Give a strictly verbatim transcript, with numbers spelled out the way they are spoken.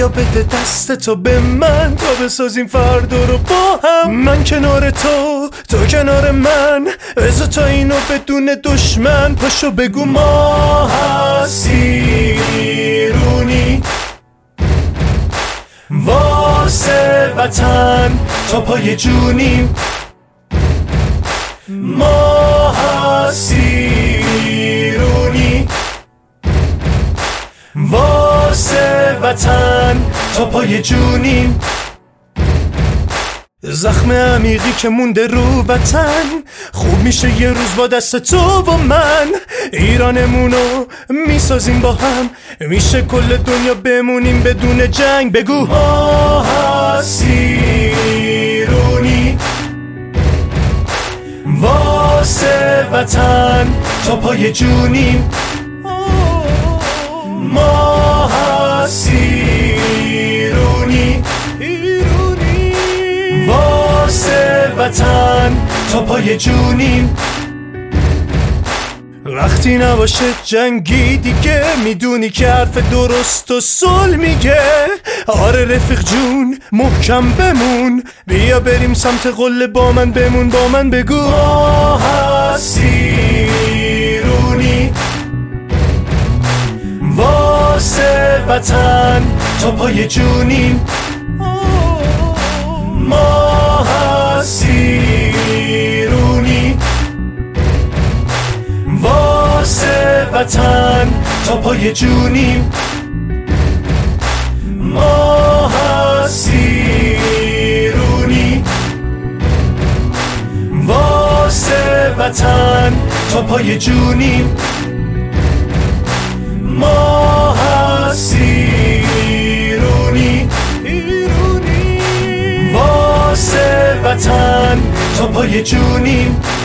بیا بده دست تو به من تا بسازیم فردا رو با هم. من کنار تو، تو کنار من، بذار تا اینو بدون دشمن. پاشو بگو ما هستیرونی واسه وطن تا پای جونیم. ما هستیرونی واسه وطن تا پای جونیم. زخم عمیقی که مونده رو وطن خوب میشه یه روز با دست تو و من. ایرانمونو میسازیم با هم، میشه کل دنیا بمونیم بدون جنگ. بگو ما هستیرونی واسه وطن تا پای جونیم. ما هستیرونی واسه وطن تا پای جونیم. وقتی نباشه جنگی دیگه، میدونی که حرف درست و صلح میگه. آره رفیق جون محکم بمون، بیا بریم سمت قله با من بمون. با من بگو ما هستیرونی واسه وطن تا پای جونیم. ما هستیرونی واسه وطن تا پای جونیم. ما هستیرونی واسه وطن تا پای جونیم. ما هستیرونی واسه وطن تا پای جونیم.